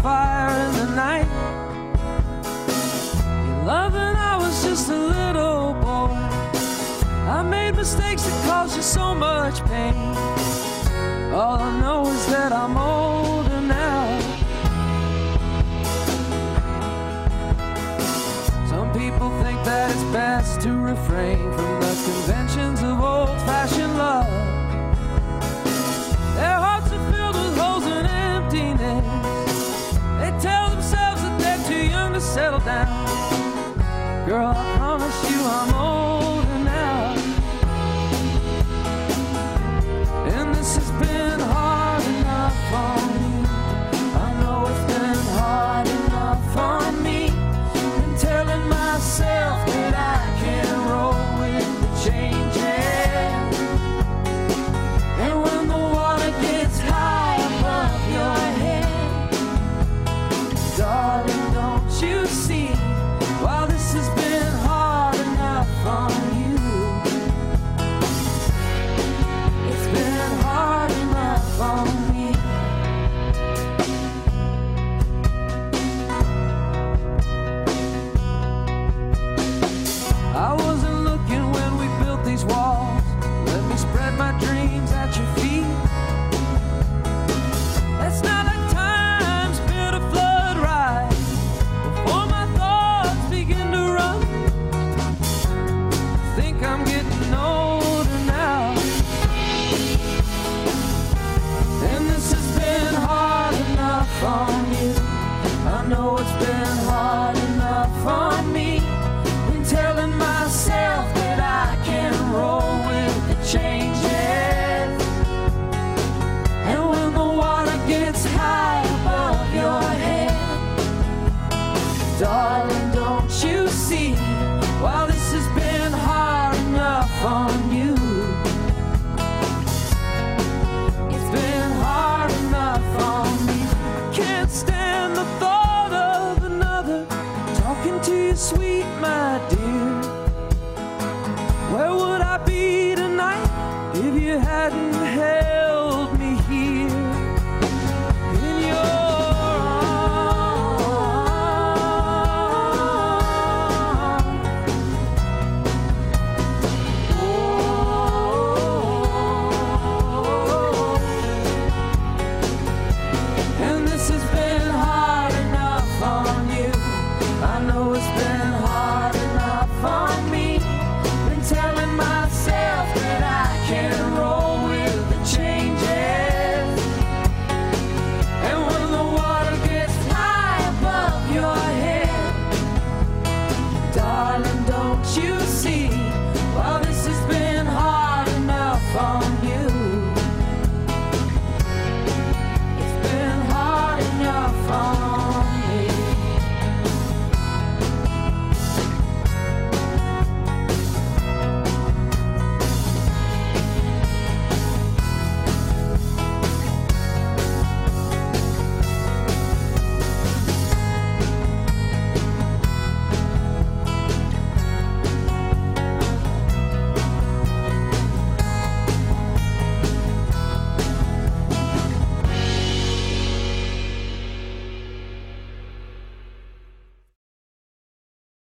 fire in the night. Your love and I was just a little boy. I made mistakes that caused you so much pain. All I know is that I'm older now. Some people think that it's best to refrain from the conventions of old-fashioned love. Their hearts are filled with holes and emptiness. They tell themselves that they're too young to settle down. Girl, I promise you I'm old